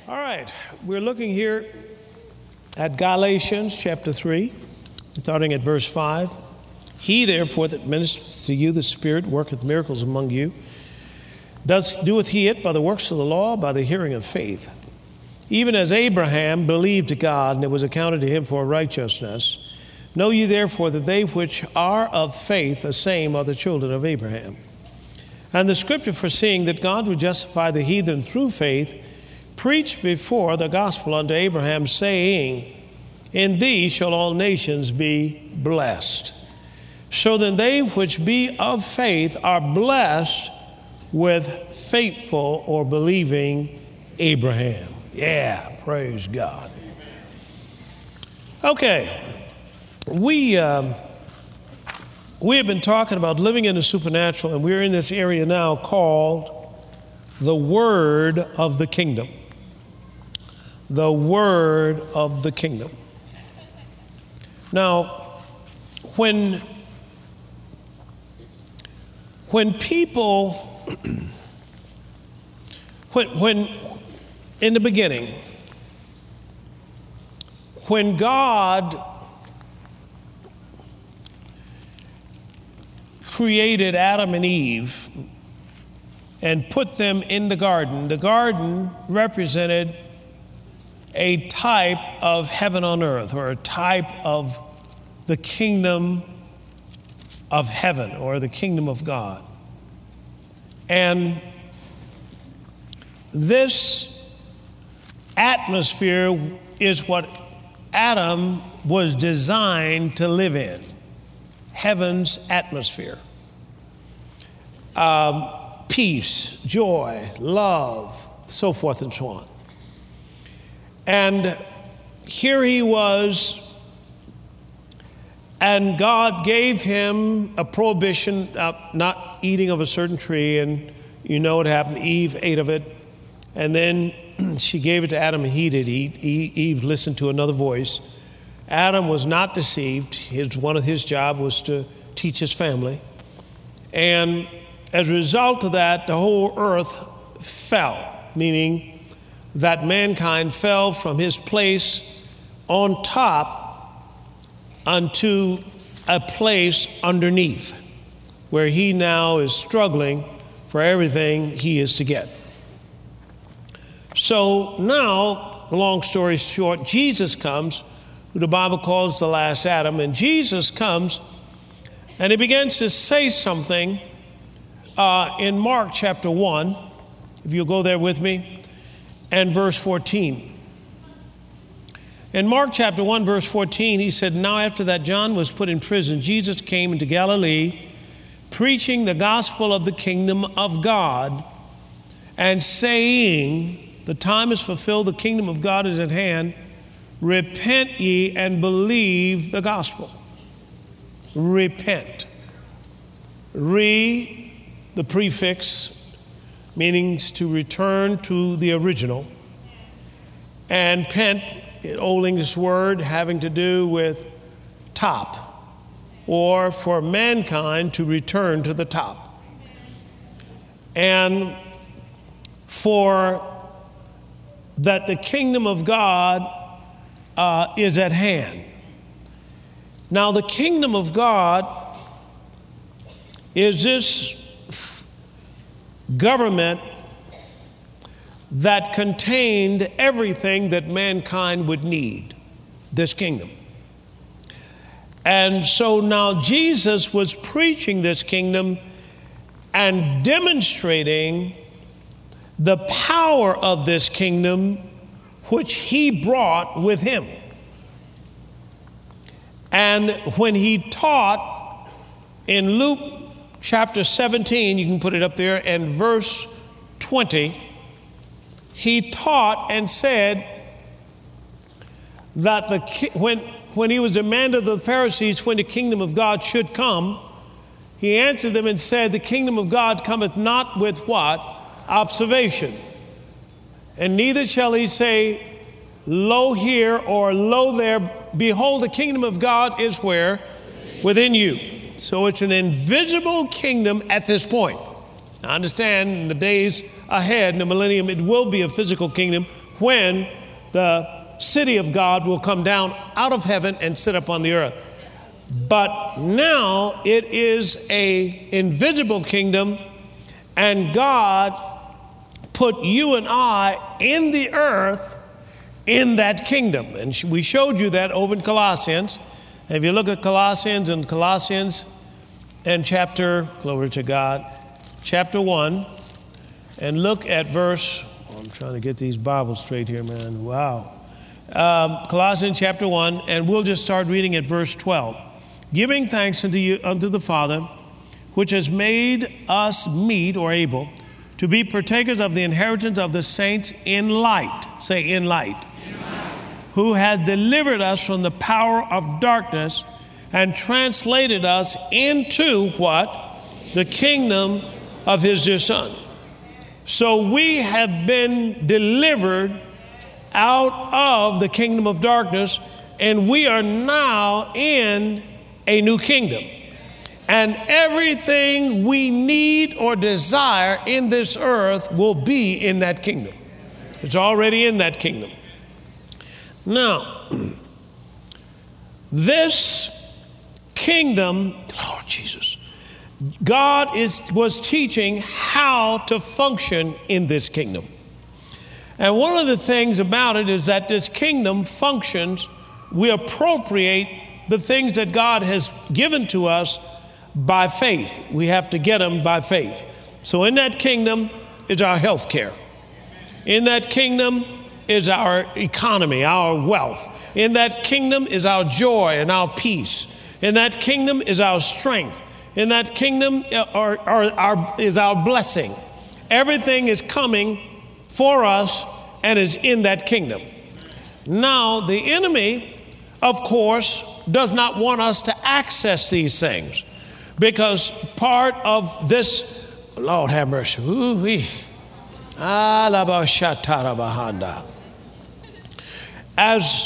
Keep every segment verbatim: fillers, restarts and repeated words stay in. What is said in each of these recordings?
All right, we're looking here at Galatians chapter three, starting at verse five. He, therefore, that ministers to you the Spirit, worketh miracles among you, does doeth he it by the works of the law, by the hearing of faith? Even as Abraham believed God, and it was accounted to him for righteousness. Know ye therefore that they which are of faith, the same are the children of Abraham. And the scripture, foreseeing that God would justify the heathen through faith, preached before the gospel unto Abraham, saying, In thee shall all nations be blessed. So then they which be of faith are blessed with faithful or believing Abraham. Yeah, praise God. Okay, we um, we have been talking about living in the supernatural, and we're in this area now called the Word of the Kingdom. The Word of the Kingdom. Now, when when people, when when in the beginning, when God created Adam and Eve and put them in the garden, the garden represented a type of heaven on earth, or a type of the kingdom of heaven, or the kingdom of God. And this atmosphere is what Adam was designed to live in, heaven's atmosphere. Um, peace, joy, love, so forth and so on. And here he was, and God gave him a prohibition of not eating of a certain tree, and you know what happened. Eve ate of it, and then she gave it to Adam, and he did eat. Eve listened to another voice. Adam was not deceived. His, one of his job was to teach his family. And as a result of that, the whole earth fell, meaning that mankind fell from his place on top unto a place underneath, where he now is struggling for everything he is to get. So now, long story short, Jesus comes, who the Bible calls the last Adam, and Jesus comes and he begins to say something uh, in Mark chapter one, if you'll go there with me, and verse fourteen. In Mark chapter one, verse fourteen, he said, Now after that John was put in prison, Jesus came into Galilee, preaching the gospel of the kingdom of God, and saying, The time is fulfilled, the kingdom of God is at hand. Repent ye and believe the gospel. Repent. Re, the prefix, meaning to return to the original. And pent, Old English word having to do with top, or for mankind to return to the top. And for that the kingdom of God uh, is at hand. Now, the kingdom of God is this government that contained everything that mankind would need, this kingdom. And so now Jesus was preaching this kingdom and demonstrating the power of this kingdom which he brought with him. And when he taught in Luke chapter seventeen, you can put it up there, and verse twenty, he taught and said that the when when he was demanded of the Pharisees when the kingdom of God should come, he answered them and said, The kingdom of God cometh not with what? Observation. And neither shall he say, Lo here or lo there. Behold, the kingdom of God is where? Within you. So it's an invisible kingdom at this point. I understand in the days ahead, in the millennium, it will be a physical kingdom when the city of God will come down out of heaven and sit upon the earth. But now it is a invisible kingdom, and God put you and I in the earth in that kingdom. And we showed you that over in Colossians. If you look at Colossians and Colossians and chapter, glory to God, chapter one, and look at verse, oh, I'm trying to get these Bibles straight here, man. Wow. Um, Colossians chapter one, and we'll just start reading at verse twelve. Giving thanks unto you, unto the Father, which has made us meet or able to be partakers of the inheritance of the saints in light. Say, in light. In light. Who has delivered us from the power of darkness and translated us into what? The kingdom of his dear Son. So we have been delivered out of the kingdom of darkness, and we are now in a new kingdom. And everything we need or desire in this earth will be in that kingdom. It's already in that kingdom. Now, this kingdom, Lord Jesus, God is was teaching how to function in this kingdom. And one of the things about it is that this kingdom functions, we appropriate the things that God has given to us by faith. We have to get them by faith. So in that kingdom is our health care. In that kingdom is our economy, our wealth. In that kingdom is our joy and our peace. In that kingdom is our strength. In that kingdom are, are, are, is our blessing. Everything is coming for us and is in that kingdom. Now, the enemy, of course, does not want us to access these things, because part of this, Lord have mercy, ooh-wee. As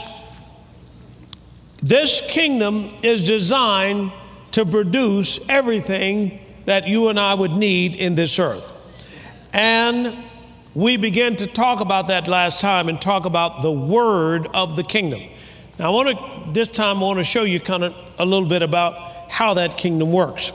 this kingdom is designed to produce everything that you and I would need in this earth. And we began to talk about that last time and talk about the word of the kingdom. Now, I want to, this time I want to show you kind of a little bit about how that kingdom works.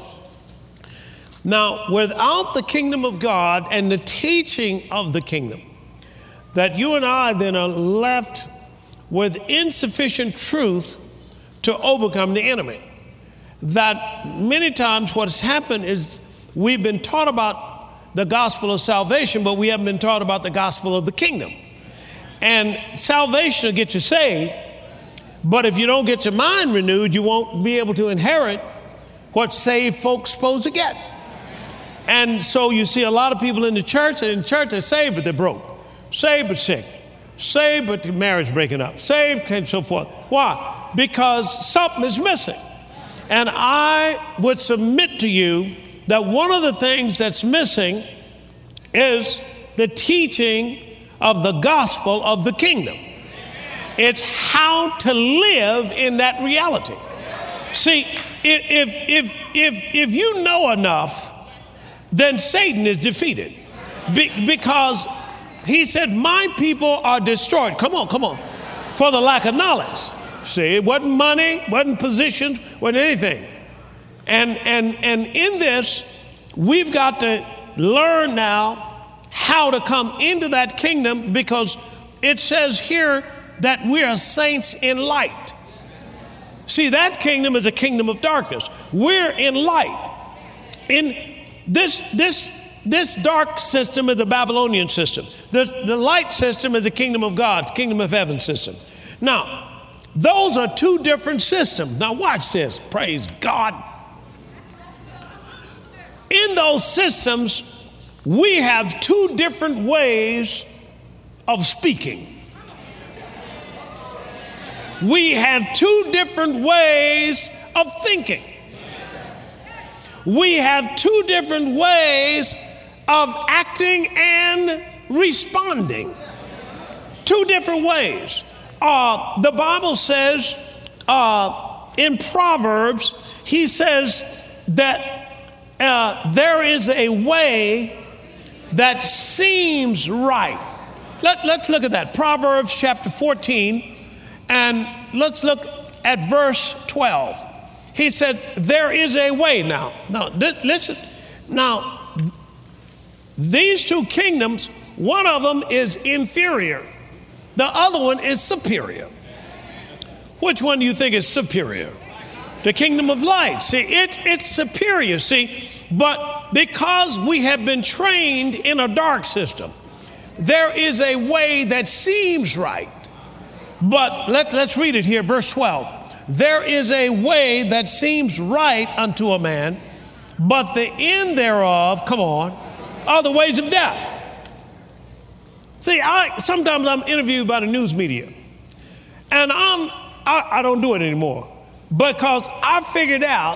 Now, without the kingdom of God and the teaching of the kingdom, that you and I then are left with insufficient truth to overcome the enemy. That many times what has happened is we've been taught about the gospel of salvation, but we haven't been taught about the gospel of the kingdom. And salvation will get you saved, but if you don't get your mind renewed, you won't be able to inherit what saved folks supposed to get. And so you see a lot of people in the church, and in church they're saved, but they're broke. Saved, but sick. Saved, but the marriage breaking up. Saved, and so forth. Why? Because something is missing. And I would submit to you that one of the things that's missing is the teaching of the gospel of the kingdom. It's how to live in that reality. See, if, if, if, if you know enough, then Satan is defeated. Be, because he said, my people are destroyed. Come on, come on. For the lack of knowledge. See, it wasn't money, wasn't positions, wasn't anything. And, and, and in this, we've got to learn now how to come into that kingdom, because it says here that we are saints in light. See, that kingdom is a kingdom of darkness. We're in light. In this, this, this dark system is the Babylonian system. This, the light system is the kingdom of God, kingdom of heaven system. Now, those are two different systems. Now watch this. Praise God. In those systems, we have two different ways of speaking. We have two different ways of thinking. We have two different ways of acting and responding. Two different ways. Uh, the Bible says uh, in Proverbs, he says that uh, there is a way that seems right, let, let's look at that. Proverbs chapter fourteen, and let's look at verse twelve. He said, there is a way. Now, now listen. Now, these two kingdoms, one of them is inferior. The other one is superior. Which one do you think is superior? The kingdom of light. See, it, it's superior, see. But because we have been trained in a dark system, there is a way that seems right. But let, let's read it here, verse twelve. There is a way that seems right unto a man, but the end thereof, come on, are the ways of death. See, I sometimes I'm interviewed by the news media, and I'm I, I don't do it anymore because I figured out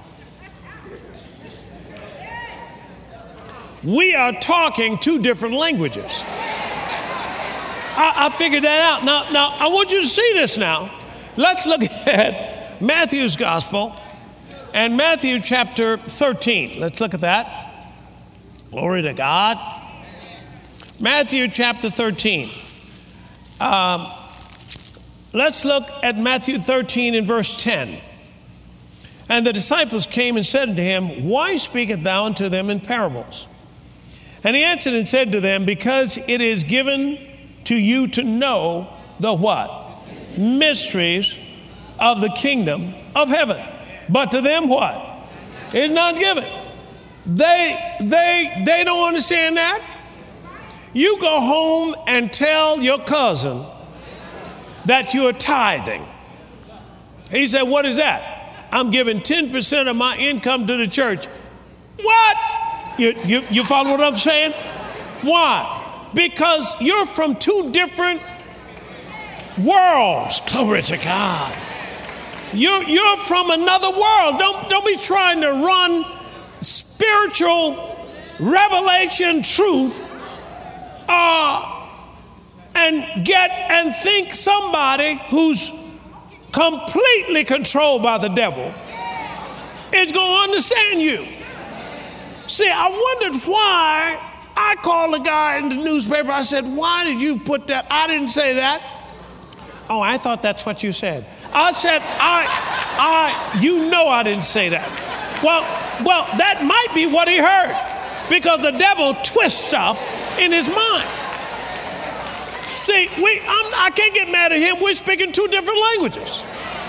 we are talking two different languages. I, I figured that out. Now, now I want you to see this now. Let's look at Matthew's gospel and Matthew chapter thirteen. Let's look at that. Glory to God. Matthew chapter thirteen. Um, let's look at Matthew thirteen and verse ten. And the disciples came and said unto him, why speakest thou unto them in parables? And he answered and said to them, because it is given to you to know the what? Mysteries of the kingdom of heaven. But to them what? It's not given. They, they, they don't understand that. You go home and tell your cousin that you're tithing. He said, what is that? I'm giving ten percent of my income to the church. What? You, you, you follow what I'm saying? Why? Because you're from two different worlds. Glory to God. You're, you're from another world. Don't, don't be trying to run spiritual revelation truth uh, and get and think somebody who's completely controlled by the devil is going to understand you. See, I wondered why. I called the guy in the newspaper. I said, why did you put that? I didn't say that. Oh, I thought that's what you said. I said, I, I, you know I didn't say that. Well, well, that might be what he heard because the devil twists stuff in his mind. See, we, I'm, I can't get mad at him. We're speaking two different languages.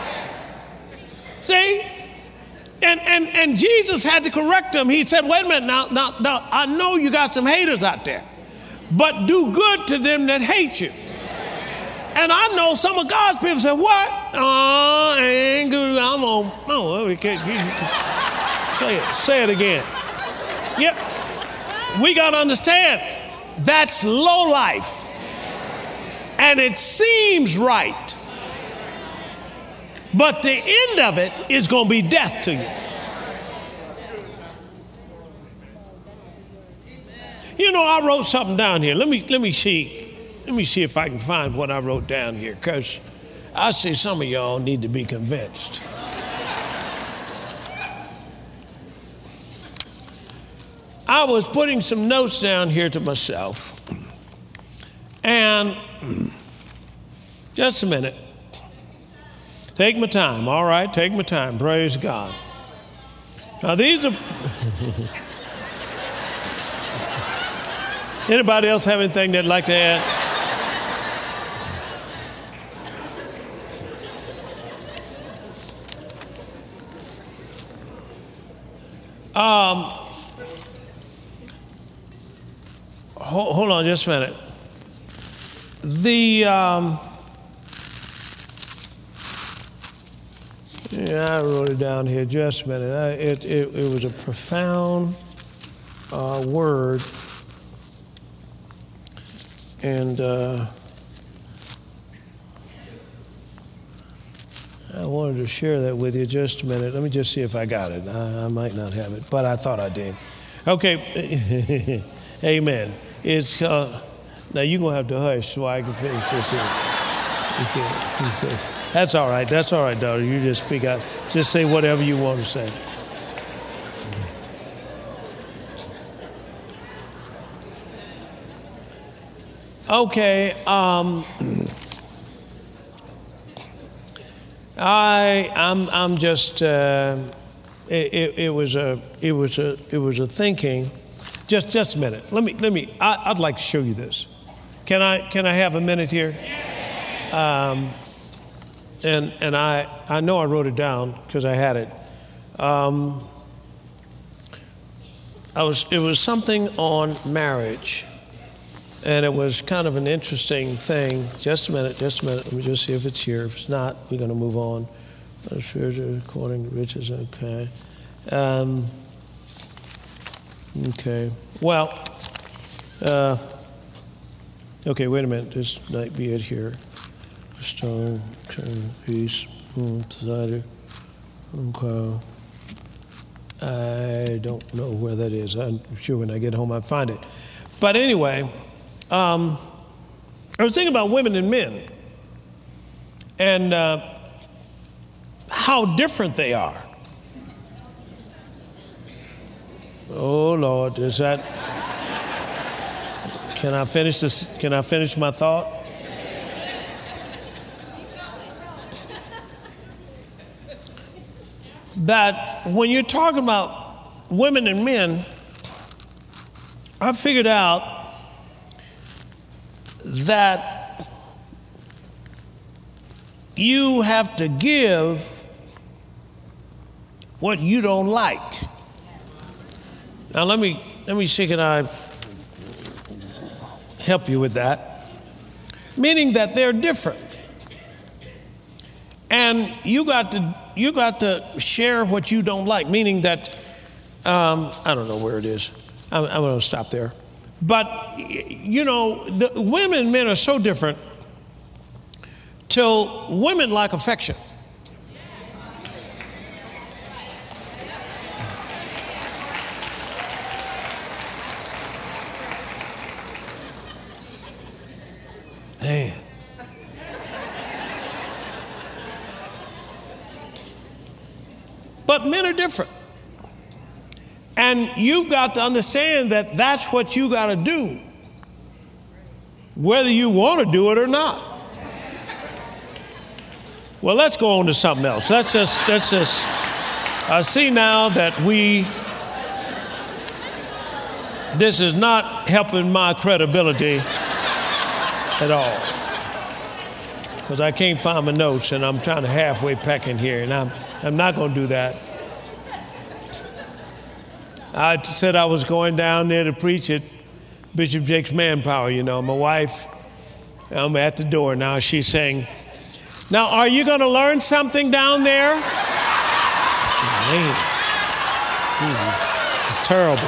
See? And, and, and Jesus had to correct him. He said, wait a minute, now, now, now, I know you got some haters out there, but do good to them that hate you. And I know some of God's people say, what? Oh, I ain't good. I'm on. Oh, we can't. Say it. Say it again. Yep. We got to understand that's low life. And it seems right. But the end of it is going to be death to you. You know, I wrote something down here. Let me let me see. Let me see if I can find what I wrote down here, because I see some of y'all need to be convinced. I was putting some notes down here to myself, and just a minute. Take my time, all right? Take my time. Praise God. Now, these are... Anybody else have anything they'd like to add? Um, hold, hold on just a minute. The... Um, Yeah, I wrote it down here. Just a minute. I, it, it, it was a profound uh, word, and uh, I wanted to share that with you. Just a minute. Let me just see if I got it. I, I might not have it, but I thought I did. Okay. Amen. It's uh, now you're gonna have to hush so I can finish this here. Okay. Okay. That's all right. That's all right, daughter. You just speak out. Just say whatever you want to say. Okay. Um, I I'm I'm just uh, it, it, it was a it was a it was a thinking. Just just a minute. Let me let me. I, I'd like to show you this. Can I can I have a minute here? Um, and and I I know I wrote it down because I had it. Um, I was it was something on marriage, and it was kind of an interesting thing. Just a minute, just a minute. Let me just see if it's here. If it's not, we're going to move on. According to riches, okay. Um, okay. Well, uh, okay. Wait a minute. This might be it here. Stone, peace, society. Okay. I don't know where that is. I'm sure when I get home I'll find it. But anyway, um, I was thinking about women and men and uh, how different they are. Oh Lord, is that? Can I finish this? Can I finish my thought? That when you're talking about women and men, I figured out that you have to give what you don't like. Now let me let me see, can I help you with that? Meaning that they're different. And you got to you got to share what you don't like, meaning that um, I don't know where it is. I'm, I'm going to stop there. But you know, the women and men are so different. Till women like affection. Man. But men are different. And you've got to understand that that's what you got to do, whether you want to do it or not. Well, let's go on to something else. Let's just, let's just, I see now that we, this is not helping my credibility at all. Because I can't find my notes and I'm trying to halfway pack in here, and I'm I'm not going to do that. I said I was going down there to preach at Bishop Jake's Manpower. You know, my wife, I'm at the door now. She's saying, "Now, are you going to learn something down there?" I said, "Man, it's terrible."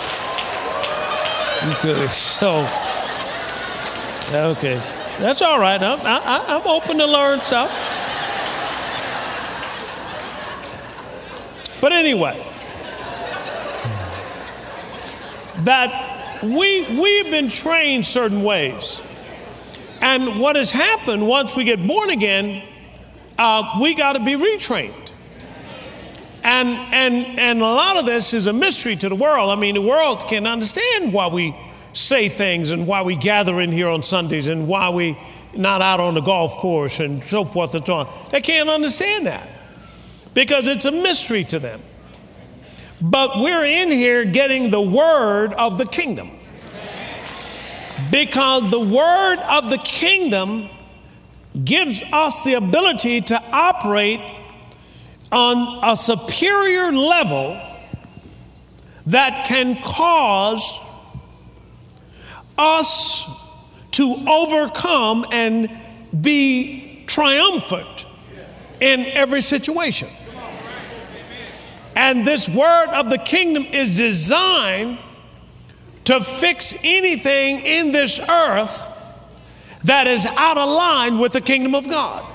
Good. So, okay, that's all right. I'm, I, I'm open to learn stuff. But anyway, that we, we've been trained certain ways. And what has happened once we get born again, uh, we got to be retrained. And, and, and a lot of this is a mystery to the world. I mean, the world can't understand why we say things and why we gather in here on Sundays and why we not out on the golf course and so forth and so on. They can't understand that, because it's a mystery to them. But we're in here getting the word of the kingdom. Because the word of the kingdom gives us the ability to operate on a superior level that can cause us to overcome and be triumphant in every situation. And this word of the kingdom is designed to fix anything in this earth that is out of line with the kingdom of God.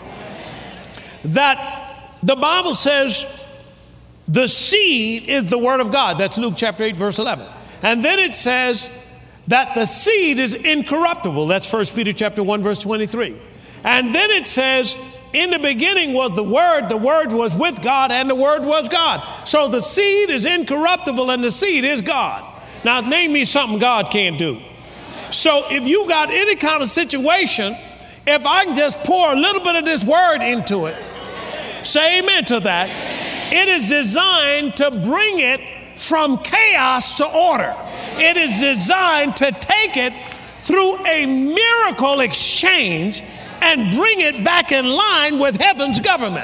That the Bible says the seed is the word of God. That's Luke chapter eight, verse eleven. And then it says that the seed is incorruptible. That's First Peter chapter one, verse twenty-three. And then it says, in the beginning was the Word, the Word was with God, and the Word was God. So the seed is incorruptible and the seed is God. Now name me something God can't do. So if you got any kind of situation, if I can just pour a little bit of this word into it, say amen to that. It is designed to bring it from chaos to order. It is designed to take it through a miracle exchange and bring it back in line with heaven's government.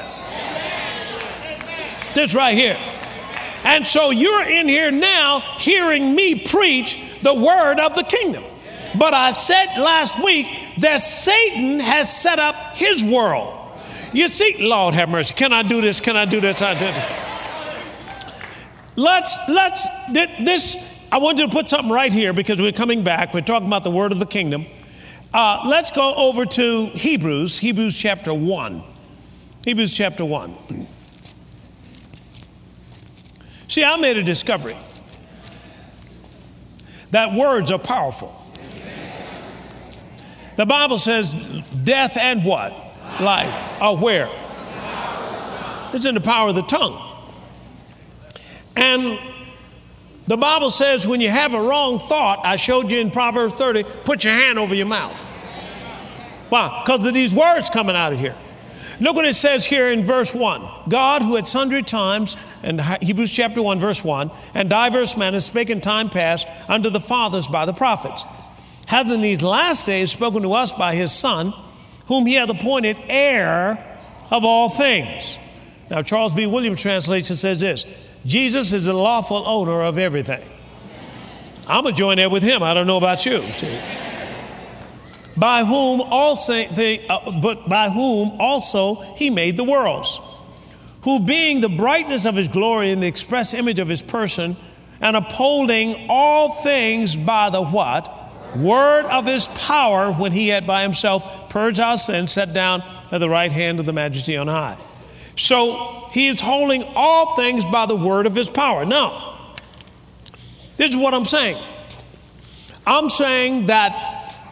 This right here. And so you're in here now hearing me preach the word of the kingdom. But I said last week that Satan has set up his world. You see, Lord have mercy. Can I do this? Can I do this? I do this. Let's, let's, this, I want you to put something right here because we're coming back. We're talking about the word of the kingdom. Uh, let's go over to Hebrews, Hebrews chapter one. Hebrews chapter one. See, I made a discovery that words are powerful. The Bible says death and what? Life are where? It's in the power of the tongue. And the Bible says when you have a wrong thought, I showed you in Proverbs thirty, put your hand over your mouth. Why? Because of these words coming out of here. Look what it says here in verse one. God, who at sundry times, in Hebrews chapter one, verse one, and diverse manners spake in time past unto the fathers by the prophets, hath in these last days spoken to us by his Son, whom he hath appointed heir of all things. Now, Charles B. Williams translation says this: Jesus is the lawful owner of everything. I'm going to join there with him. I don't know about you. See? By whom also, the, uh, but by whom also he made the worlds, who being the brightness of his glory and the express image of his person, and upholding all things by the what? Word of his power, when he had by himself purged our sins, sat down at the right hand of the majesty on high. So he is holding all things by the word of his power. Now, this is what I'm saying. I'm saying that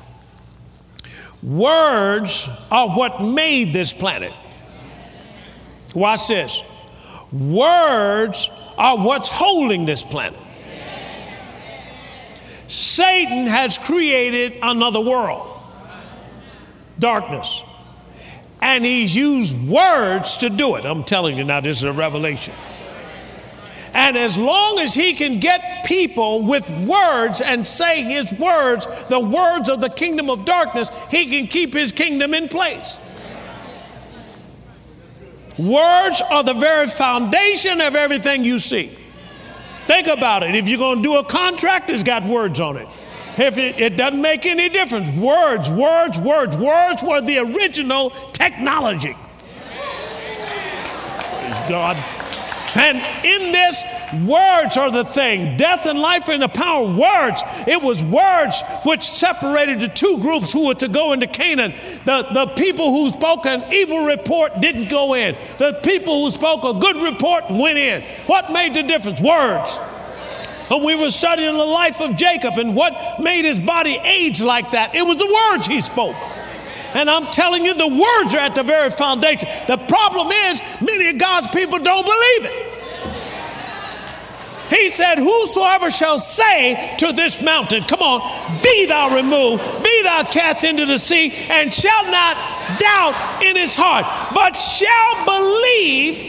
words are what made this planet. Watch this. Words are what's holding this planet. Satan has created another world, darkness, and he's used words to do it. I'm telling you now, this is a revelation. And as long as he can get people with words and say his words, the words of the kingdom of darkness, he can keep his kingdom in place. Words are the very foundation of everything you see. Think about it. If you're going to do a contract, it's got words on it. If it, it doesn't make any difference. Words, words, words. Words were the original technology. Praise God. And in this, words are the thing. Death and life are in the power of words. It was words which separated the two groups who were to go into Canaan. The, the people who spoke an evil report didn't go in. The people who spoke a good report went in. What made the difference? Words. And we were studying the life of Jacob and what made his body age like that. It was the words he spoke. And I'm telling you, the words are at the very foundation. The problem is, many of God's people don't believe it. He said, whosoever shall say to this mountain, come on, be thou removed, be thou cast into the sea, and shall not doubt in his heart, but shall believe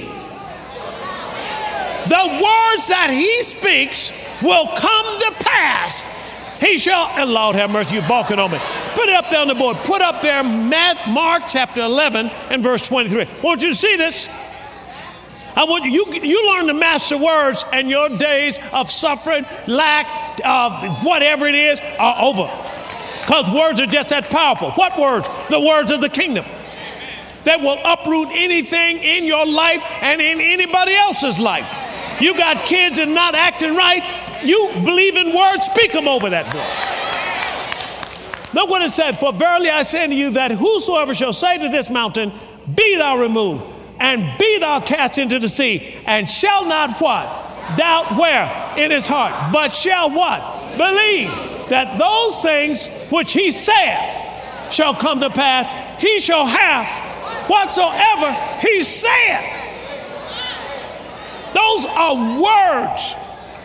the words that he speaks will come to pass. He shall, and Lord have mercy, you're balking on me. Put it up there on the board. Put up there Mark chapter eleven and verse twenty-three. I want you to see this. I want you, you, you learn to master words, and your days of suffering, lack, uh, whatever it is, are over. Because words are just that powerful. What words? The words of the kingdom that will uproot anything in your life and in anybody else's life. You got kids and not acting right. You believe in words, speak them over that boy. Look what it said. For verily I say unto you that whosoever shall say to this mountain, be thou removed, and be thou cast into the sea, and shall not what? Doubt where? In his heart. But shall what? Believe that those things which he saith shall come to pass. He shall have whatsoever he saith. Those are words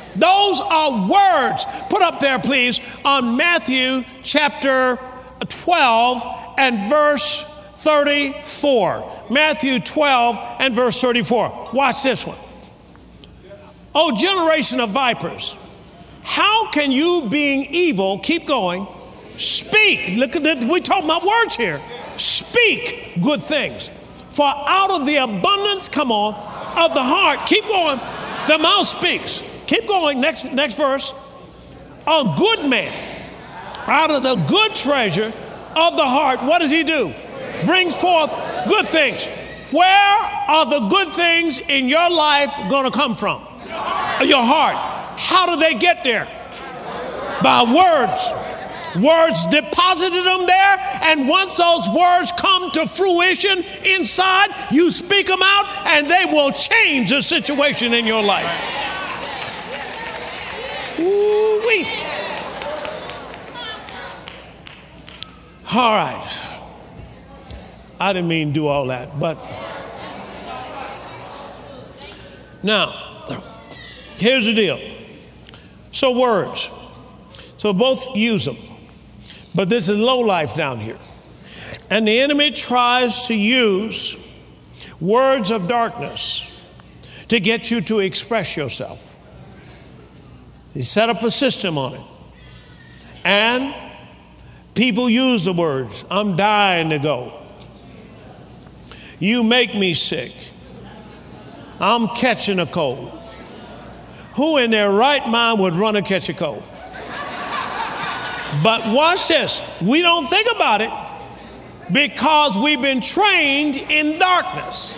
Those are words. Put up there, please, on Matthew chapter twelve and verse thirty-four. Matthew twelve and verse thirty-four. Watch this one. Oh, generation of vipers, how can you, being evil, keep going, speak? Look at that. We're talking about words here. Speak good things. For out of the abundance, come on, of the heart, keep going, the mouth speaks. Keep going. Next, next verse. A good man, out of the good treasure of the heart, what does he do? Brings forth good things. Where are the good things in your life going to come from? Your heart. How do they get there? By words. Words deposited them there, and once those words come to fruition inside, you speak them out, and they will change the situation in your life. Ooh-wee. All right. I didn't mean to do all that, but now, here's the deal. So words. So both use them. But this is low life down here. And the enemy tries to use words of darkness to get you to express yourself. He set up a system on it. And people use the words, I'm dying to go. You make me sick. I'm catching a cold. Who in their right mind would run and catch a cold? But watch this. We don't think about it because we've been trained in darkness.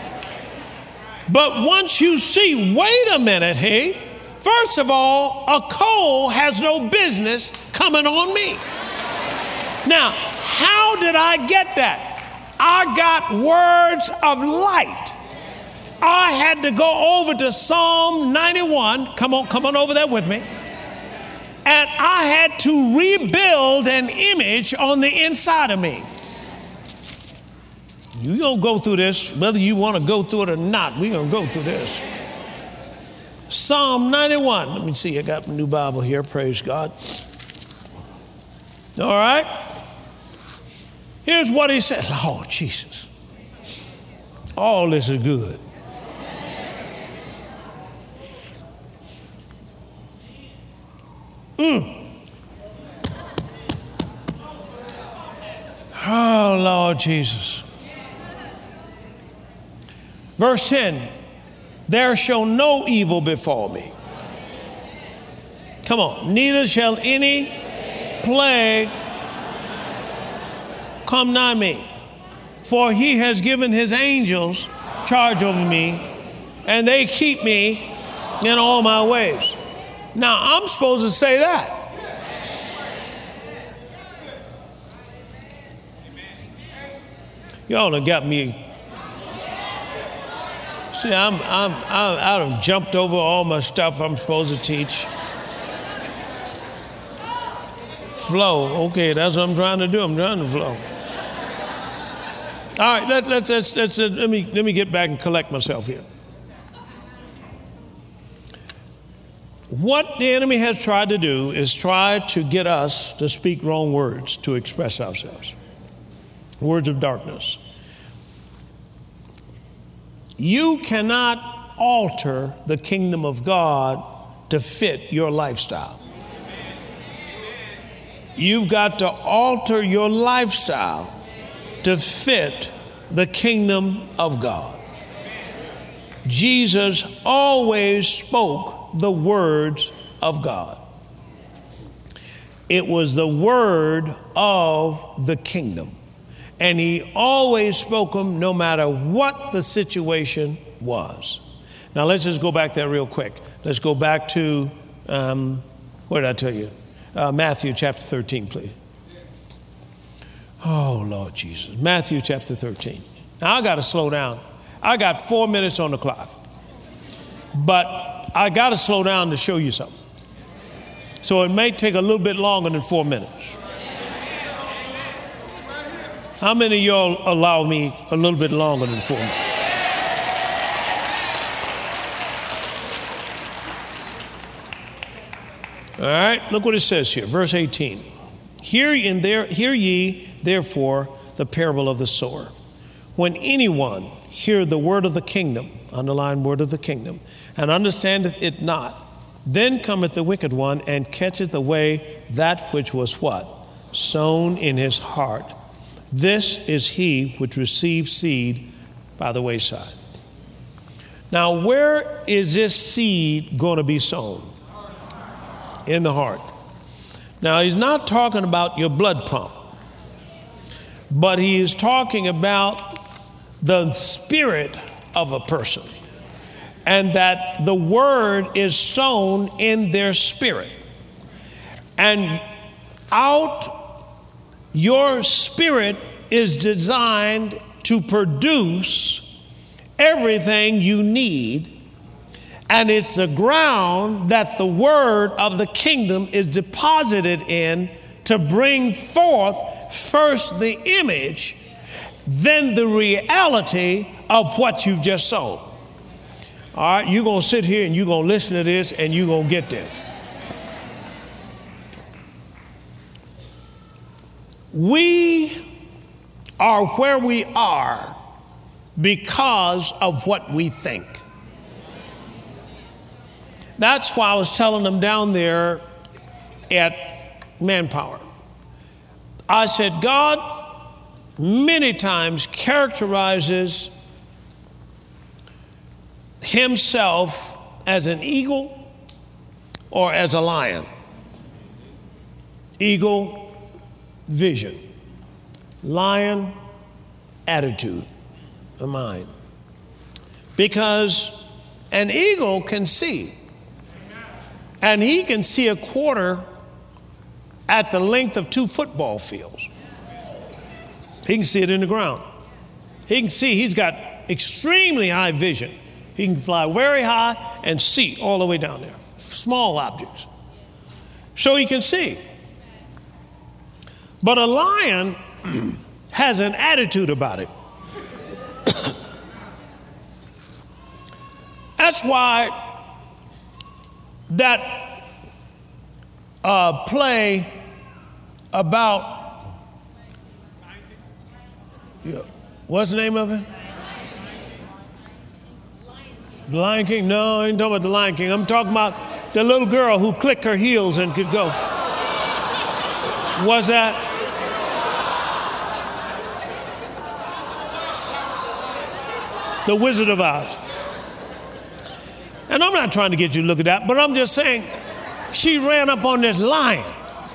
But once you see, wait a minute, hey, first of all, a cold has no business coming on me. Now, how did I get that? I got words of light. I had to go over to Psalm ninety-one. Come on, come on over there with me. And I had to rebuild an image on the inside of me. You're going to go through this, whether you want to go through it or not. We're going to go through this. Psalm ninety-one. Let me see. I got my new Bible here. Praise God. All right. Here's what he said. Oh, Jesus. All this is good. Mm. Oh, Lord Jesus. Verse ten, there shall no evil befall me. Come on. Neither shall any plague come nigh me. For he has given his angels charge over me, and they keep me in all my ways. Now, I'm supposed to say that. Y'all done got me. See, I'm, I'm, I'm, I done jumped over all my stuff I'm supposed to teach. Flow. Okay, that's what I'm trying to do. I'm trying to flow. All right, let, let's, let's, let's, let, me, let me get back and collect myself here. What the enemy has tried to do is try to get us to speak wrong words to express ourselves. Words of darkness. You cannot alter the kingdom of God to fit your lifestyle. You've got to alter your lifestyle to fit the kingdom of God. Jesus always spoke the words of God. It was the word of the kingdom. And he always spoke them no matter what the situation was. Now let's just go back there real quick. Let's go back to, um, what did I tell you? Uh, Matthew chapter thirteen, please. Oh, Lord Jesus. Matthew chapter thirteen. Now I got to slow down. I got four minutes on the clock. But I got to slow down to show you something. So it may take a little bit longer than four minutes. How many of y'all allow me a little bit longer than four minutes? All right, look what it says here, verse eighteen. Hear, in there, hear ye, therefore, the parable of the sower. When anyone hear the word of the kingdom, underline word of the kingdom, and understandeth it not, then cometh the wicked one and catcheth away that which was what? Sown in his heart. This is he which received seed by the wayside. Now, where is this seed going to be sown? In the heart. Now, he's not talking about your blood pump, but he is talking about the spirit of a person, and that the word is sown in their spirit. And out your spirit is designed to produce everything you need. And it's the ground that the word of the kingdom is deposited in to bring forth first the image, then the reality of what you've just sown. All right, you're going to sit here and you're going to listen to this and you're going to get this. We are where we are because of what we think. That's why I was telling them down there at Manpower. I said, God many times characterizes himself as an eagle or as a lion. Eagle, vision. Lion, attitude, a mind. Because an eagle can see. And he can see a quarter at the length of two football fields. He can see it in the ground. He can see, he's got extremely high vision. He can fly very high and see all the way down there, small objects. So he can see. But a lion has an attitude about it. That's why that uh, play about, what's the name of it? The Lion King? No, I ain't talking about the Lion King. I'm talking about the little girl who clicked her heels and could go. Was that? The Wizard of Oz. And I'm not trying to get you to look at that, but I'm just saying, she ran up on this lion,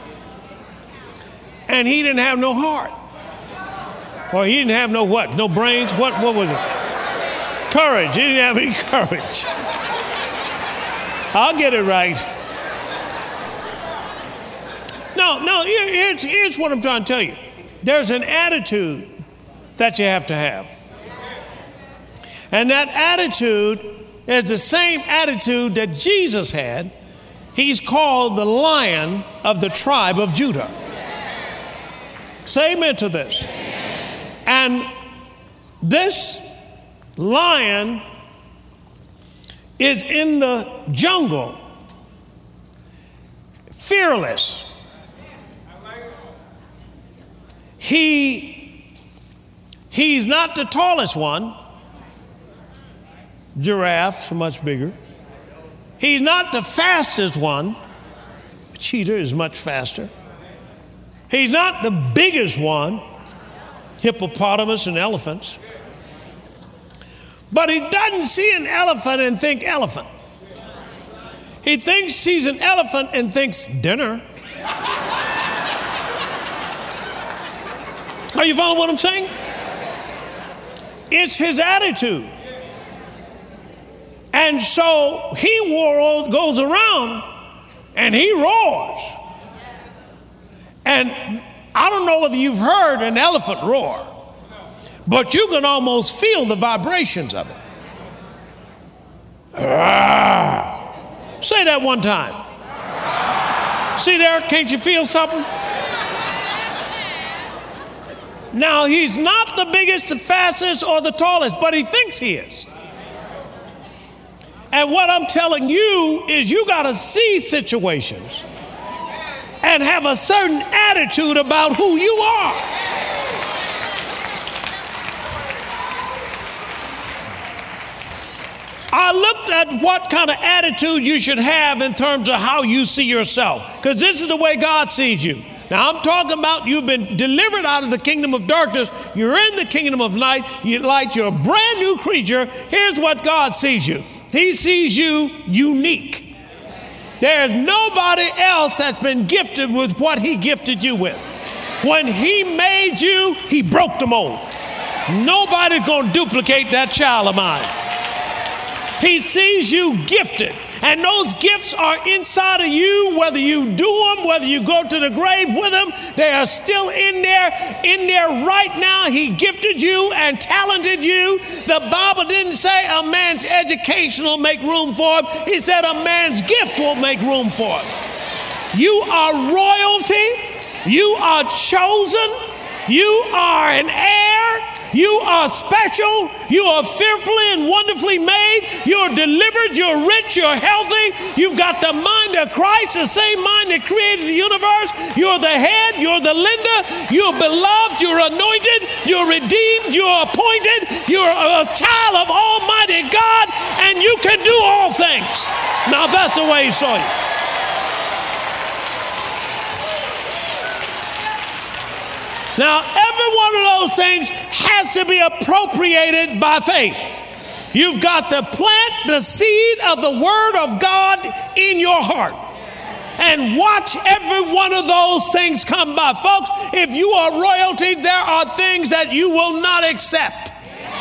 and he didn't have no heart. Or he didn't have no what? No brains? What, what was it? Courage. He didn't have any courage. I'll get it right. No, no, here's, here's what I'm trying to tell you. There's an attitude that you have to have. And that attitude is the same attitude that Jesus had. He's called the Lion of the tribe of Judah. Say amen to this. And this lion is in the jungle, fearless. He, he's not the tallest one. Giraffe's much bigger. He's not the fastest one. Cheetah is much faster. He's not the biggest one. Hippopotamus and elephants. But he doesn't see an elephant and think elephant. He thinks sees an elephant and thinks dinner. Are you following what I'm saying? It's his attitude. And so he goes around and he roars. And I don't know whether you've heard an elephant roar, but you can almost feel the vibrations of it. Ah. Say that one time. See there? Can't you feel something? Now, he's not the biggest, the fastest, or the tallest, but he thinks he is. And what I'm telling you is you got to see situations and have a certain attitude about who you are. I looked at what kind of attitude you should have in terms of how you see yourself, because this is the way God sees you. Now, I'm talking about you've been delivered out of the kingdom of darkness. You're in the kingdom of light. You light. You're a brand new creature. Here's what God sees you. He sees you unique. There's nobody else that's been gifted with what he gifted you with. When he made you, he broke the mold. Nobody's going to duplicate that child of mine. He sees you gifted, and those gifts are inside of you, whether you do them, whether you go to the grave with them, they are still in there, in there right now. He gifted you and talented you. The Bible didn't say a man's education will make room for him. He said a man's gift will make room for him. You are royalty. You are chosen. You are an heir. You are special. You are fearfully and wonderfully made. You're delivered. You're rich. You're healthy. You've got the mind of Christ, the same mind that created the universe. You're the head. You're the lender. You're beloved. You're anointed. You're redeemed. You're appointed. You're a child of Almighty God, and you can do all things. Now, that's the way he saw you. Now, every one of those things has to be appropriated by faith. You've got to plant the seed of the Word of God in your heart and watch every one of those things come by. Folks, if you are royalty, there are things that you will not accept.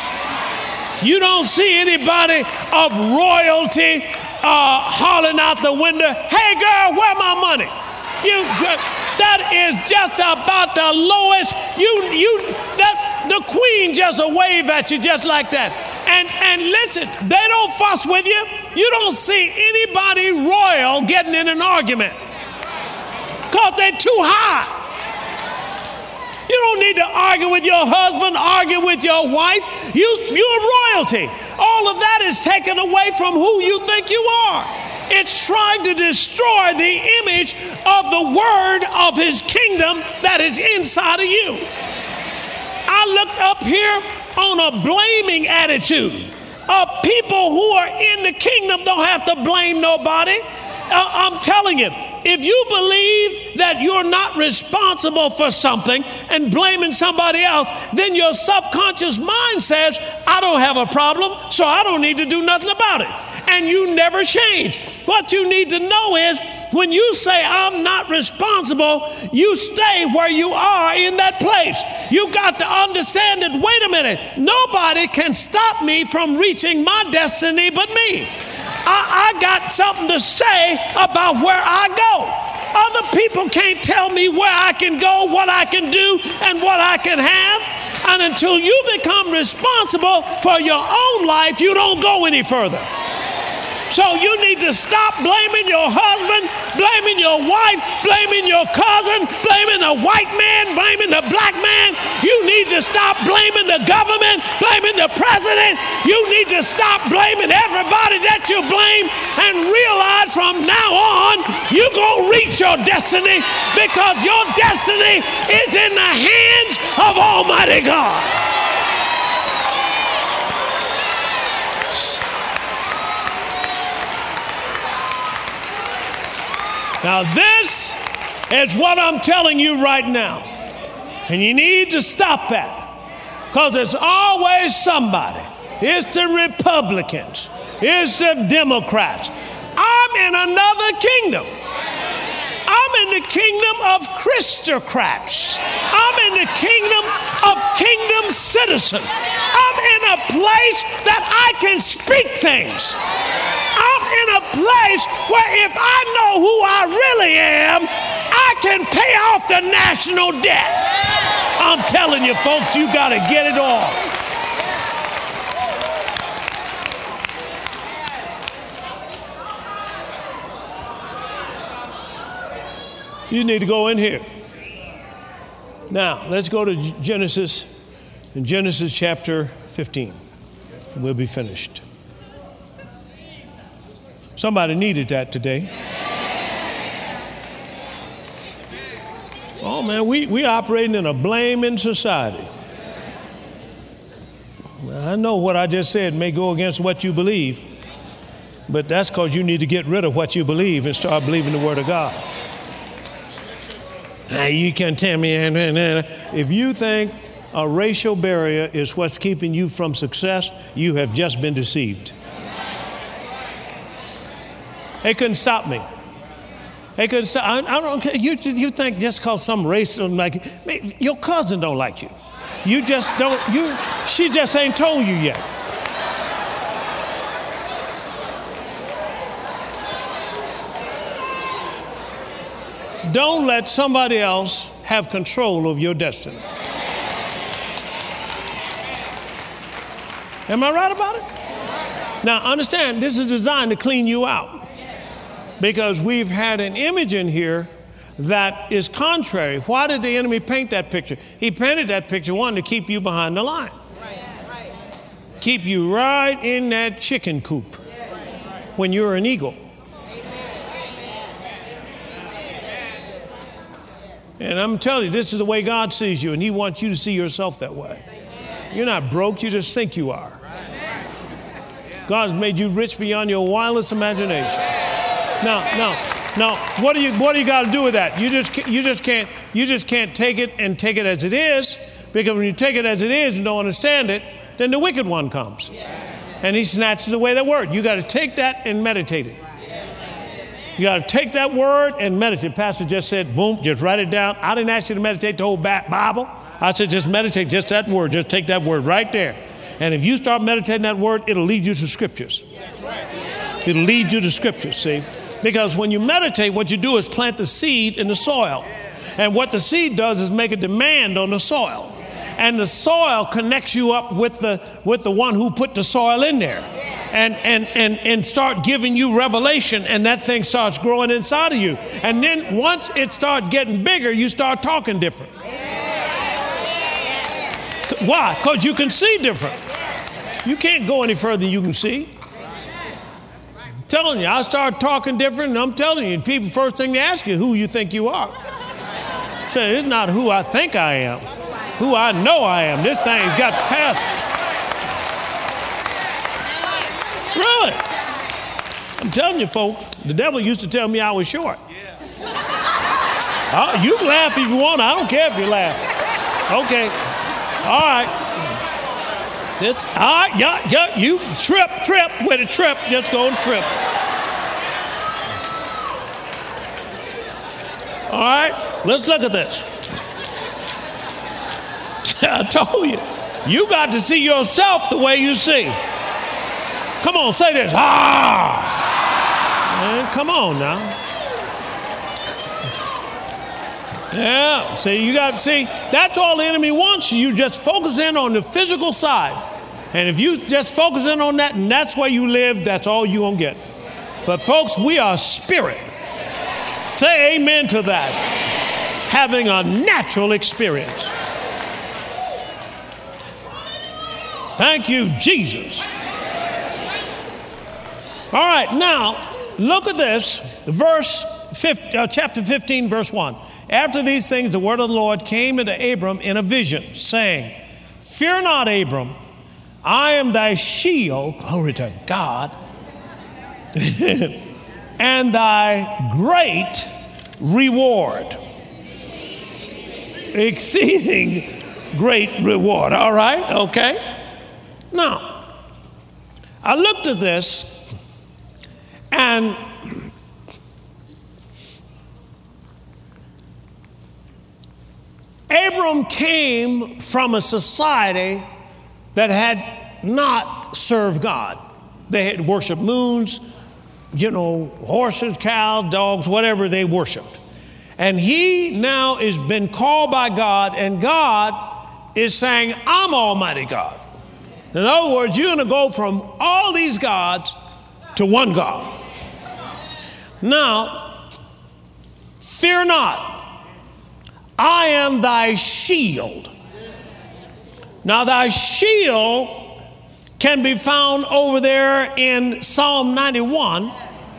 You don't see anybody of royalty uh, hollering out the window, "Hey girl, where my money?" You That is just about the lowest. You, you, that the queen just a wave at you just like that. And and listen, they don't fuss with you. You don't see anybody royal getting in an argument because they're too high. You don't need to argue with your husband, argue with your wife. You, you're royalty. All of that is taken away from who you think you are. It's trying to destroy the image of the word of his kingdom that is inside of you. I looked up here on a blaming attitude. Uh, people who are in the kingdom don't have to blame nobody. Uh, I'm telling you, if you believe that you're not responsible for something and blaming somebody else, then your subconscious mind says, I don't have a problem, so I don't need to do nothing about it. And you never change. What you need to know is when you say, I'm not responsible, you stay where you are in that place. You got to understand that, wait a minute, nobody can stop me from reaching my destiny but me. I, I got something to say about where I go. Other people can't tell me where I can go, what I can do, and what I can have. And until you become responsible for your own life, you don't go any further. So you need to stop blaming your husband, blaming your wife, blaming your cousin, blaming the white man, blaming the black man. You need to stop blaming the government, blaming the president. You need to stop blaming everybody that you blame and realize from now on you're going to reach your destiny because your destiny is in the hands of Almighty God. Now this is what I'm telling you right now. And you need to stop that. Because it's always somebody. It's the Republicans. It's the Democrats. I'm in another kingdom. I'm in the kingdom of Christocrats. I'm in the kingdom of kingdom citizens. I'm in a place that I can speak things. I'm in a place where if I know who I really am, I can pay off the national debt. I'm telling you, folks, you got to get it all. You need to go in here. Now, let's go to Genesis, in Genesis chapter fifteen, and we'll be finished. Somebody needed that today. Oh, man, we, we operating in a blaming society. I know what I just said may go against what you believe, but that's because you need to get rid of what you believe and start believing the Word of God. Now, you can tell me, if you think a racial barrier is what's keeping you from success, you have just been deceived. They couldn't stop me. They couldn't stop. I, I don't. You you think just because some race don't like you, your cousin don't like you. You just don't. You. She just ain't told you yet. Don't let somebody else have control of your destiny. Am I right about it? Now, understand, this is designed to clean you out. Because we've had an image in here that is contrary. Why did the enemy paint that picture? He painted that picture, one, to keep you behind the line. Right, right. Keep you right in that chicken coop when you're an eagle. And I'm telling you, this is the way God sees you, and He wants you to see yourself that way. You're not broke, you just think you are. God's made you rich beyond your wildest imagination. No, no, no. What do you what do you got to do with that? You just you just can't you just can't take it and take it as it is, because when you take it as it is and don't understand it, then the wicked one comes, and he snatches away that word. You got to take that and meditate it. You got to take that word and meditate. Pastor just said, boom, just write it down. I didn't ask you to meditate the whole Bible. I said just meditate just that word. Just take that word right there. And if you start meditating that word, it'll lead you to scriptures. It'll lead you to scriptures, see? Because when you meditate, what you do is plant the seed in the soil. And what the seed does is make a demand on the soil. And the soil connects you up with the with the one who put the soil in there. And, and, and, and start giving you revelation, and that thing starts growing inside of you. And then once it starts getting bigger, you start talking different. Why? Because you can see different. You can't go any further than you can see. I'm telling you, I start talking different, and I'm telling you, people, first thing they ask you, who you think you are. Say, it's not who I think I am, who I know I am. This thing's got past. Really? I'm telling you, folks, the devil used to tell me I was short. Uh, you can laugh if you want. I don't care if you laugh. Okay. All right. It's, all right. Yeah, yeah, you trip, trip with a trip. Just go and trip. All right. Let's look at this. I told you. You got to see yourself the way you see. Come on, say this. Ah! Man, come on now. Yeah, see, you got to see, that's all the enemy wants you. You just focus in on the physical side. And if you just focus in on that and that's where you live, that's all you're going to get. But folks, we are spirit. Say amen to that. Having a natural experience. Thank you, Jesus. All right, now look at this, verse fifty, uh, chapter fifteen, verse one. After these things, the word of the Lord came unto Abram in a vision, saying, "Fear not, Abram, I am thy shield," glory to God, "and thy great reward." Exceeding great reward. All right, okay. Now, I looked at this. And Abram came from a society that had not served God. They had worshiped moons, you know, horses, cows, dogs, whatever they worshiped. And he now has been called by God, and God is saying, I'm Almighty God. In other words, you're going to go from all these gods to one God. Now, fear not, I am thy shield. Now, thy shield can be found over there in Psalm ninety-one,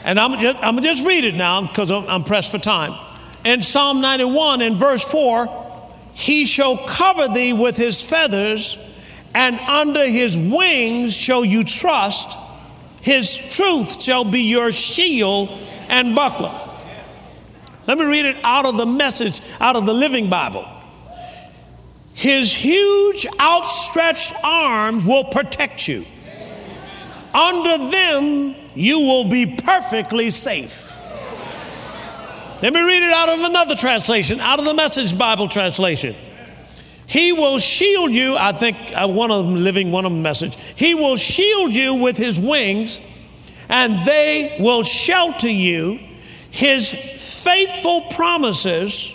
And I'm just, I'm gonna just read it now because I'm, I'm pressed for time. In Psalm ninety-one, in verse four, he shall cover thee with his feathers, and under his wings shall you trust. His truth shall be your shield and buckler. Let me read it out of the Message, out of the Living Bible. His huge outstretched arms will protect you. Under them, you will be perfectly safe. Let me read it out of another translation, out of the Message Bible translation. He will shield you. I think uh, one of them, Living, one of them Message. He will shield you with his wings, and they will shelter you. His faithful promises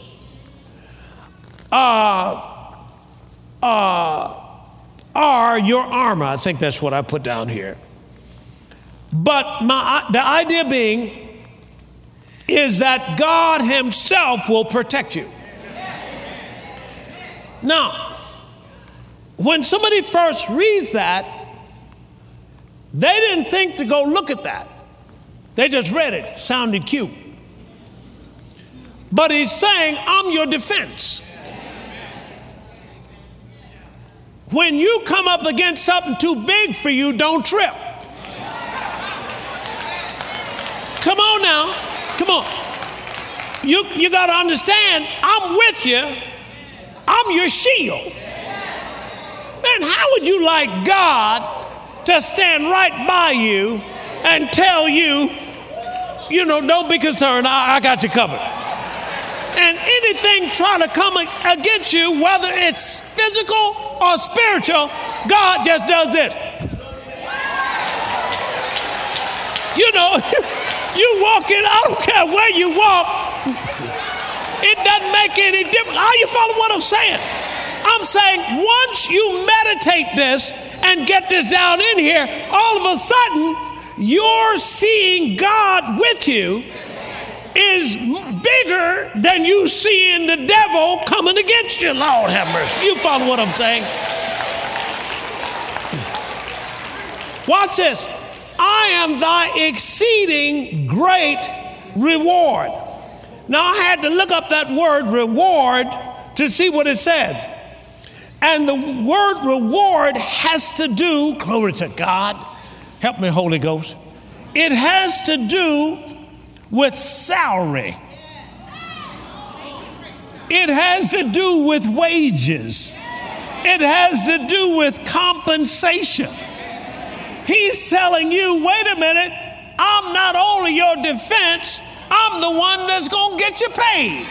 uh, uh, are your armor. I think that's what I put down here. But my, the idea being is that God himself will protect you. Now, when somebody first reads that, they didn't think to go look at that. They just read it. Sounded cute. But he's saying, I'm your defense. When you come up against something too big for you, don't trip. Come on now. Come on. You, you got to understand, I'm with you. I'm your shield. Man, how would you like God to stand right by you and tell you, you know, don't be concerned, I, I got you covered. And anything trying to come against you, whether it's physical or spiritual, God just does it. You know, you walk in, I don't care where you walk, it doesn't make any difference. Are you following what I'm saying? I'm saying once you meditate this and get this down in here, all of a sudden, you're seeing God with you is bigger than you seeing the devil coming against you. Lord have mercy. You follow what I'm saying? Watch this. I am thy exceeding great reward. Now I had to look up that word reward to see what it said. And the word reward has to do, glory to God, help me Holy Ghost. It has to do with salary. It has to do with wages. It has to do with compensation. He's telling you, wait a minute, I'm not only your defense, I'm the one that's going to get you paid.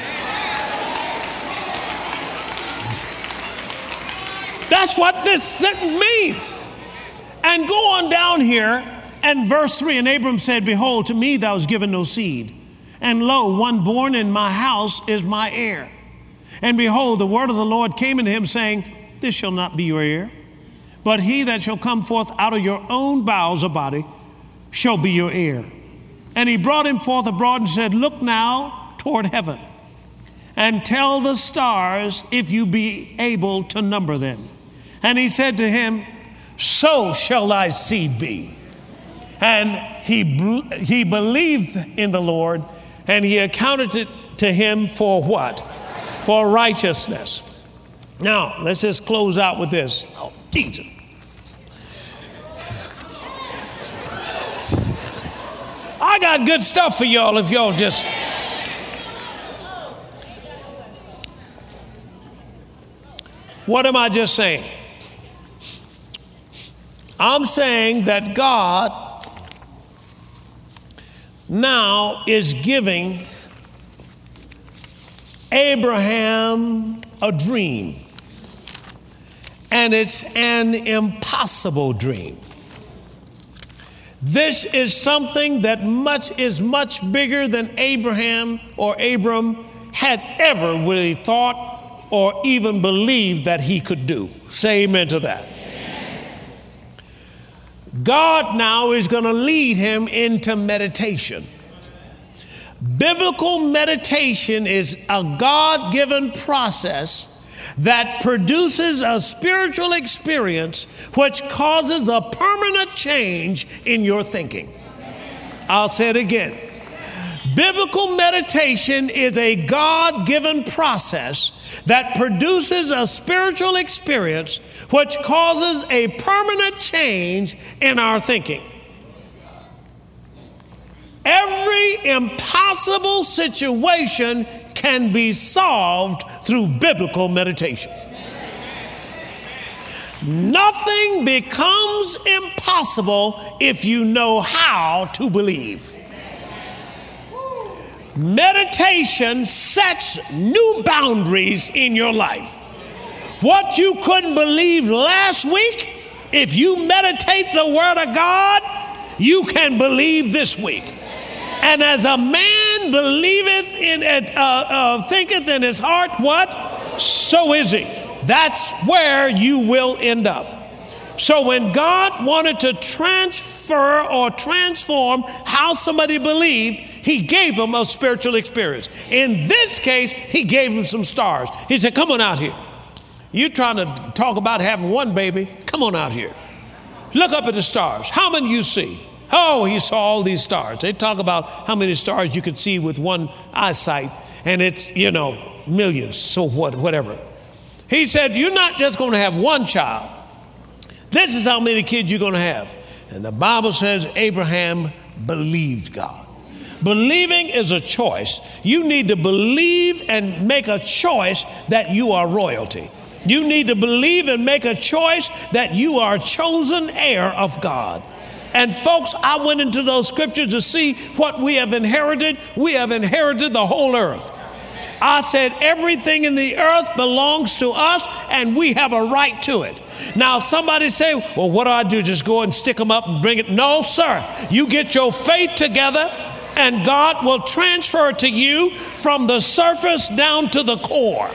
That's what this sentence means. And go on down here, and verse three, and Abram said, behold, to me thou hast given no seed, and lo, one born in my house is my heir. And behold, the word of the Lord came unto him, saying, this shall not be your heir, but he that shall come forth out of your own bowels of body shall be your heir. And he brought him forth abroad and said, look now toward heaven, and tell the stars if you be able to number them. And he said to him, so shall thy seed be. And he, he believed in the Lord, and he accounted it to him for what? For righteousness. Now, let's just close out with this. Oh, Jesus. I got good stuff for y'all if y'all just... What am I just saying? I'm saying that God now is giving Abraham a dream, and it's an impossible dream. This is something that much is much bigger than Abraham or Abram had ever really thought or even believed that he could do. Say amen to that. God now is going to lead him into meditation. Biblical meditation is a God-given process that produces a spiritual experience which causes a permanent change in your thinking. I'll say it again. Biblical meditation is a God-given process that produces a spiritual experience which causes a permanent change in our thinking. Every impossible situation can be solved through biblical meditation. Nothing becomes impossible if you know how to believe. Meditation sets new boundaries in your life. What you couldn't believe last week, if you meditate the Word of God, you can believe this week. And as a man believeth in it, uh, uh, thinketh in his heart, what? So is he. That's where you will end up. So when God wanted to transfer or transform how somebody believed, he gave them a spiritual experience. In this case, he gave them some stars. He said, come on out here. You trying to talk about having one baby? Come on out here. Look up at the stars. How many you see? Oh, he saw all these stars. They talk about how many stars you could see with one eyesight, and it's, you know, millions, so what, whatever. He said, you're not just going to have one child. This is how many kids you're going to have. And the Bible says Abraham believed God. Believing is a choice. You need to believe and make a choice that you are royalty. You need to believe and make a choice that you are chosen heir of God. And folks, I went into those scriptures to see what we have inherited. We have inherited the whole earth. I said everything in the earth belongs to us and we have a right to it. Now somebody say, well, what do I do? Just go and stick them up and bring it? No, sir. You get your faith together and God will transfer it to you from the surface down to the core.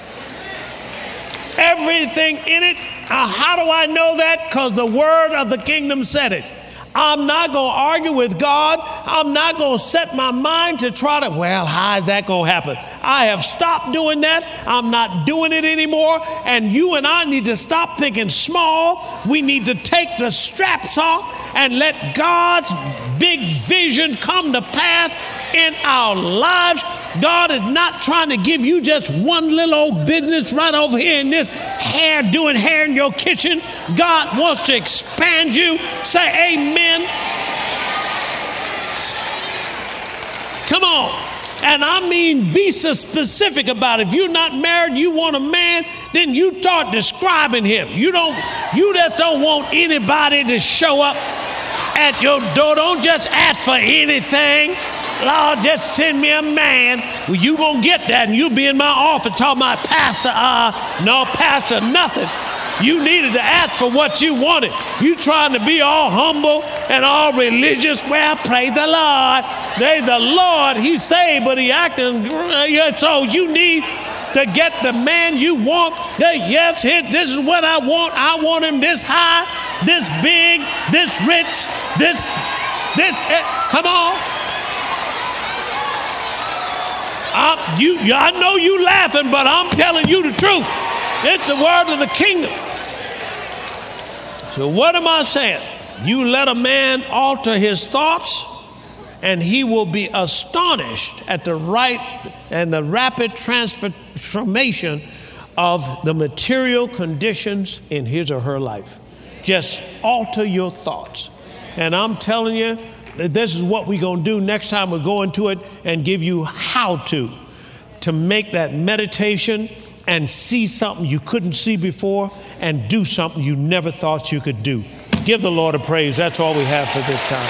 Everything in it. Uh, how do I know that? Because the word of the kingdom said it. I'm not going to argue with God. I'm not going to set my mind to try to, well, how is that going to happen? I have stopped doing that. I'm not doing it anymore. And you and I need to stop thinking small. We need to take the straps off and let God's big vision come to pass in our lives. God is not trying to give you just one little old business right over here in this hair, doing hair in your kitchen. God wants to expand you. Say amen. Come on. And I mean, be so specific about it. If you're not married, you want a man, then you start describing him. You don't, you just don't want anybody to show up at your door. Don't just ask for anything. Lord, just send me a man. Well, you gonna get that, and you'll be in my office talking about pastor. Uh, no, pastor, nothing. You needed to ask for what you wanted. You trying to be all humble and all religious. Well, praise the Lord. Praise the Lord. He saved, but he acting. So you need to get the man you want. Yes, this is what I want. I want him this high, this big, this rich, this, this. Come on. I, you, I know you laughing, but I'm telling you the truth. It's the word of the kingdom. So what am I saying? You let a man alter his thoughts, and he will be astonished at the right and the rapid transformation of the material conditions in his or her life. Just alter your thoughts. And I'm telling you, this is what we're going to do next time we go into it and give you how to, to make that meditation and see something you couldn't see before and do something you never thought you could do. Give the Lord a praise. That's all we have for this time.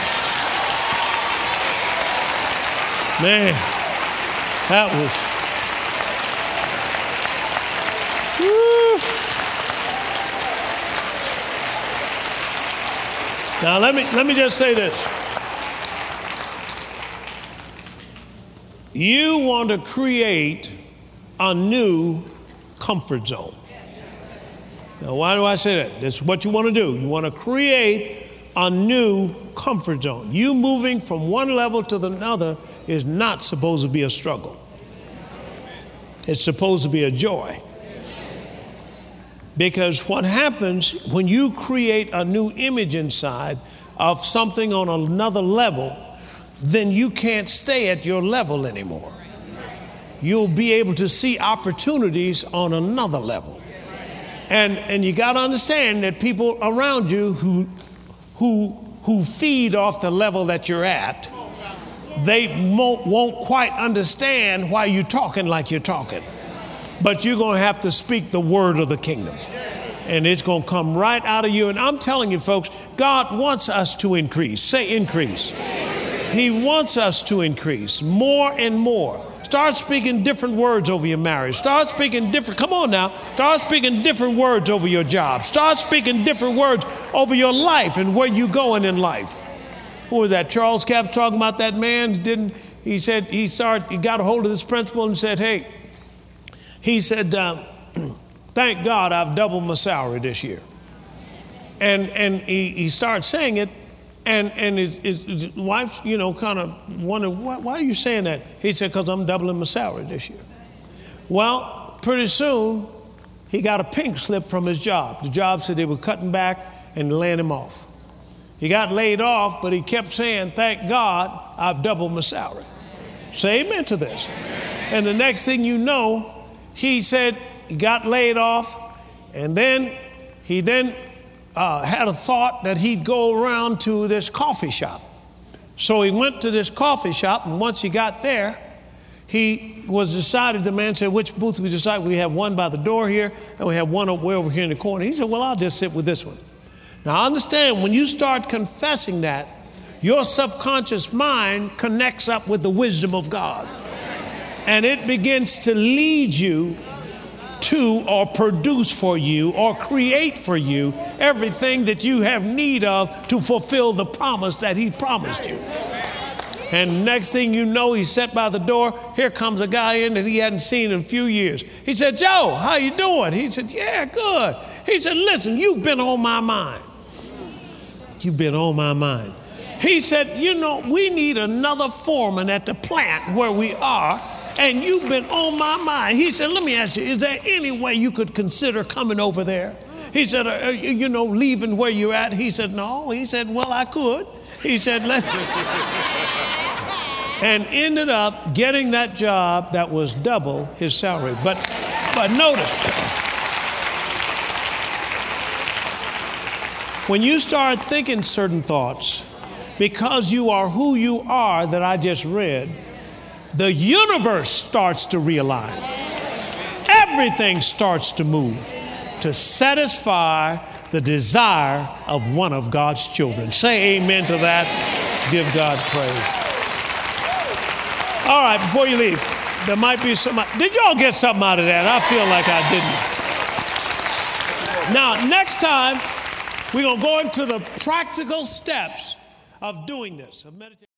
Man, that was... Woo. Now let me, let me just say this. You want to create a new comfort zone. Now, why do I say that? That's what you want to do. You want to create a new comfort zone. You moving from one level to the other is not supposed to be a struggle. It's supposed to be a joy. Because what happens when you create a new image inside of something on another level, then you can't stay at your level anymore. You'll be able to see opportunities on another level. And, and you got to understand that people around you who, who, who feed off the level that you're at, they won't, won't quite understand why you're talking like you're talking. But you're going to have to speak the word of the kingdom. And it's going to come right out of you. And I'm telling you, folks, God wants us to increase. Say increase. He wants us to increase more and more. Start speaking different words over your marriage. Start speaking different, come on now. Start speaking different words over your job. Start speaking different words over your life and where you're going in life. Who was that? Charles Capps talking about that man. He didn't, he said, he started, he got a hold of this principle and said, hey, he said, um, thank God I've doubled my salary this year. And, and he, he started saying it. And, and his, his, his wife, you know, kind of wondered, why, why are you saying that? He said, because I'm doubling my salary this year. Well, pretty soon, he got a pink slip from his job. The job said they were cutting back and laying him off. He got laid off, but he kept saying, thank God I've doubled my salary. Say amen to this. And the next thing you know, he said he got laid off, and then he then Uh, had a thought that he'd go around to this coffee shop. So he went to this coffee shop, and once he got there, he was decided, the man said, which booth we decide? We have one by the door here, and we have one way over here in the corner. He said, well, I'll just sit with this one. Now, understand, when you start confessing that, your subconscious mind connects up with the wisdom of God. And it begins to lead you to or produce for you or create for you everything that you have need of to fulfill the promise that he promised you. And next thing you know, he sat by the door. Here comes a guy in that he hadn't seen in a few years. He said, Joe, how you doing? He said, yeah, good. He said, listen, you've been on my mind. You've been on my mind. He said, you know, we need another foreman at the plant where we are. And you've been on my mind. He said, let me ask you, is there any way you could consider coming over there? He said, uh, you know, leaving where you're at? He said, no. He said, well, I could. He said, let and ended up getting that job that was double his salary. But, but notice, when you start thinking certain thoughts, because you are who you are that I just read, the universe starts to realign. Everything starts to move to satisfy the desire of one of God's children. Say amen to that. Give God praise. All right, before you leave, there might be some. Did y'all get something out of that? I feel like I didn't. Now, next time, we're going to go into the practical steps of doing this, of meditating.